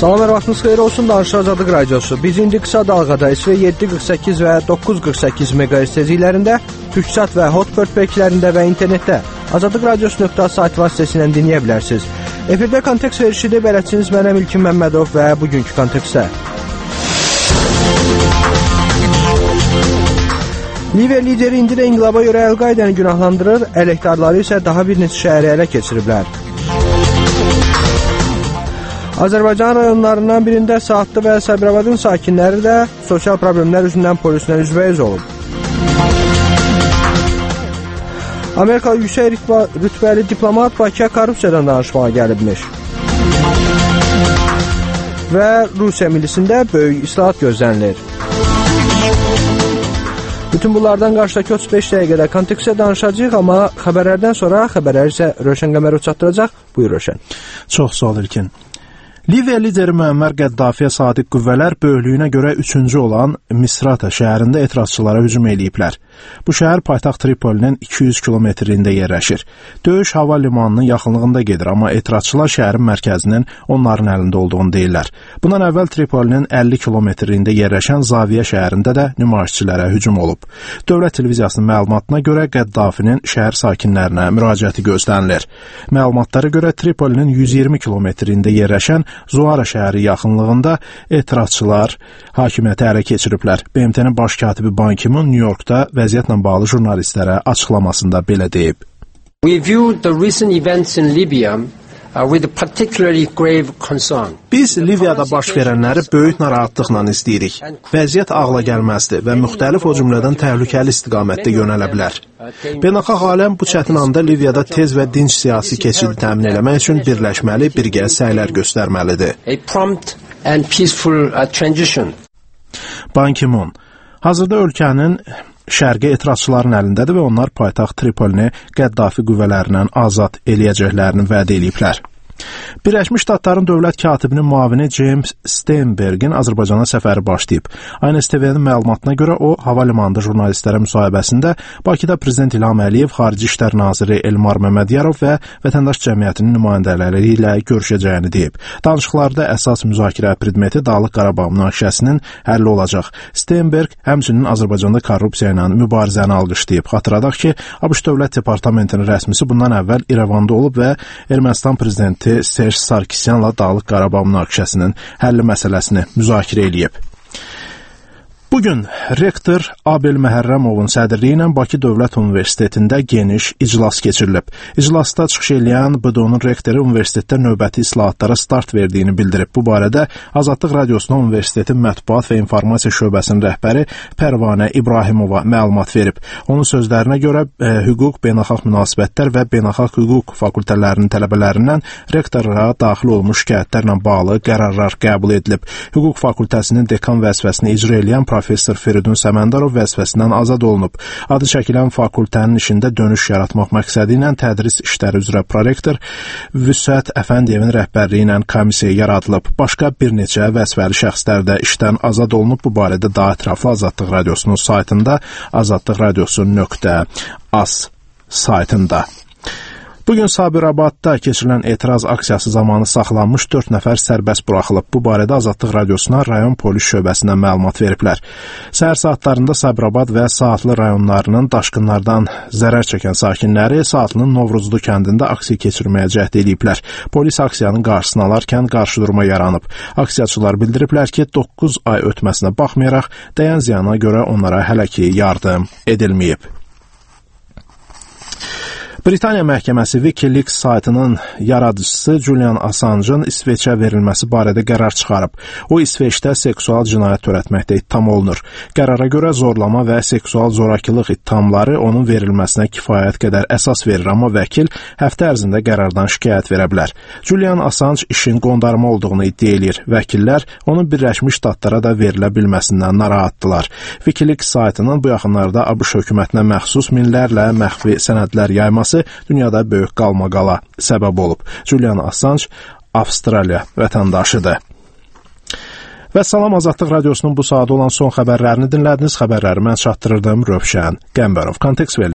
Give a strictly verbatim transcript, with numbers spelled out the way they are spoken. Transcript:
Salam, hər vaxtınız xeyir olsun. Danışıq Azadlıq Radiosu. Biz indi qısa dalğada S V yeddi qırx səkkiz və doqquz qırx səkkiz meqahertz tezliklərində, Türksat və Hotbird bəklərində və internetdə azadlıq radiosu nöqtə sayt vasitəsilə dinləyə bilərsiniz. Efirdə kontekst verişidir. Bələdçiniz mənəm İlkin Məmmədov və bugünkü kontekstdə. Liviya lideri indi də inqilaba görə Əl-Qaidəni günahlandırır, əleyhdarları isə daha bir neçə şəhəri ələ keçiriblər. Azərbaycan rayonlarından birində Saatlı və Sabirabadın sakinləri də sosial problemlər üzündən polislə üzbəyiz olub. Amerikalı yüksək rütbəli diplomat Bakıya korrupsiyadan danışmağa gəlibmiş. Və Rusiya milisində böyük islahat gözlənilir. Bütün bunlardan qarşıdakı otuz beş dəqiqədə kontekstə danışacağıq, amma xəbərlərdən sonra xəbərləri isə Rövşən Qəmərov çatdıracaq. Buyur Rövşən. Çox sağ ol İlkin. Liviya lideri Müəmmər Qəddafiyə sadiq qüvvələr böyüklüyünə görə üçüncü olan Misrata şəhərində etirazçılara hücum eləyiblər. Bu şəhər paytaxt Tripolinin iki yüz kilometrliyində yerləşir. Döyüş hava limanının yaxınlığında gedir, amma etirazçılar şəhərin mərkəzinin onların əlində olduğunu deyirlər. Bundan əvvəl Tripolinin əlli kilometrliyində yerləşən Zaviyə şəhərində də nümayişçilərə hücum olub. Dövlət televiziyasının məlumatına görə Qəddafinin şəhər sakinlərinə müraciəti gözlənilir. Məlumatlara görə Tripolinin yüz iyirmi kilometrliyində yerləşən Zuara şəhəri yaxınlığında etirazçılar hakimiyyəti ələ keçiriblər. B M T-nin baş katibi Ban Ki-moon Nyu-Yorkda vəziyyətlə bağlı jurnalistlərə açıqlamasında belə deyib. We view the recent events in Libya uh, with particularly grave concern. Biz Liviyada baş verənləri böyük narahatlıqla izləyirik. Vəziyyət ağla gəlməzdir və müxtəlif o cümlədən təhlükəli istiqamətdə yönələ bilər. Beynəlxalq aləm bu çətin anda Liviyada tez və dinc siyasi keçidi təmin etmək üçün birləşməli, birgə səylər göstərməlidir. A prompt and peaceful uh, transition. Ban Ki-moon hazırda ölkənin şərqi etirazçıların əlindədir və onlar paytaxt Tripolini Qəddafi qüvvələrindən azad eləyəcəklərini vəd eləyiblər. Birləşmiş Ştatların dövlət katibinin müavini James Steinbergin Azərbaycana səfəri başlayıb. Aynı S T V-nin məlumatına görə o, hava limanında jurnalistlərə müsahibəsində Bakıda Prezident İlham Əliyev, Xarici İşlər Naziri Elmar Məmmədiyarov və vətəndaş cəmiyyətinin nümayəndələri ilə görüşəcəyini deyib. Danışıqlarda əsas müzakirə predmeti Dağlıq Qarabağ münaqişəsinin həlli olacaq. Steinberg həmçinin Azərbaycanda korrupsiya ilə mübarizəni alqışlayıb. Xatırladaq ki, ABŞ Dövlət Departamentinin rəsmisi bundan əvvəl İrəvanda olub və Ermənistan prezidenti Serj Sarkisyanla Dağlıq Qarabağ münaqişəsinin həlli məsələsini müzakirə eləyib. Bugün rektor Abel Məhərrəmovun sədrliyi ilə Bakı Dövlət Universitetində geniş iclas keçirilib. İclasda çıxış eləyən B D O-nun rektoru universitetdə növbəti islahatlara start verdiyini bildirib. Bu barədə Azadlıq Radiosuna universitetin mətbuat və informasiya şöbəsinin rəhbəri Pərvanə İbrahimova məlumat verib. Onun sözlərinə görə e, hüquq, beynəlxalq münasibətlər və beynəlxalq hüquq fakültələrinin tələbələrindən rektorluğa daxil olmuş şikayətlərlə bağlı qərarlar qəbul edilib. Hüquq fakültəsinin dekan vəzifəsini icra eləyən Professor Feridun Səməndarov vəzifəsindən azad olunub. Adı çəkilən fakültənin işində dönüş yaratmaq məqsədi ilə tədris işləri üzrə prorektor Vüsət Əfəndiyevin rəhbərliyi ilə komissiya yaradılıb. Başqa bir neçə vəzifəli şəxslər də işdən azad olunub. Bu barədə daha ətraflı Azadlıq Radiosunun saytında azadlıq radiosu nöqtə az saytında. Bugün Sabirabadda keçirilən etiraz aksiyası zamanı saxlanmış dörd nəfər sərbəst buraxılıb. Bu barədə Azadlıq Radiosuna rayon polis şöbəsindən məlumat veriblər. Səhər saatlarında Sabirabad və Saatlı rayonlarının daşqınlardan zərər çəkən sakinləri Saatlının Novruzlu kəndində aksiya keçirməyə cəhd ediblər. Polis aksiyanın qarşısını alarkən qarşıdurma yaranıb. Aksiyaçılar bildiriblər ki, doqquz ay ötməsinə baxmayaraq dəyən ziyana görə onlara hələ ki yardım edilməyib. Britaniya məhkəməsi WikiLeaks saytının yaradıcısı Julian Assange'ın İsveçə verilməsi barədə qərar çıxarıb. O, İsveçdə seksual cinayət törətməkdə ittiham olunur. Qərara görə zorlama və seksual zorakılıq ittihamları onun verilməsinə kifayət qədər əsas verir, amma vəkil həftə ərzində qərardan şikayət verə bilər. Julian Assange işin qondarma olduğunu iddia edir. Vəkillər onun Birləşmiş Ştatlara da verilə bilməsindən narahatdılar. WikiLeaks saytının bu yaxınlarda ABŞ hökumətinə məxsus minlərlə məxfi sənədlər yayması dünyada böyük qalmaqala səbəb olub. Julian Assange Avstraliya vətəndaşıdır. Və salam, Azadlıq Radiosunun bu saat olan son xəbərlərini dinlədiniz. Xəbərləri mən çatdırırdım, Rövşən Qəmbərov. Kontekst verin.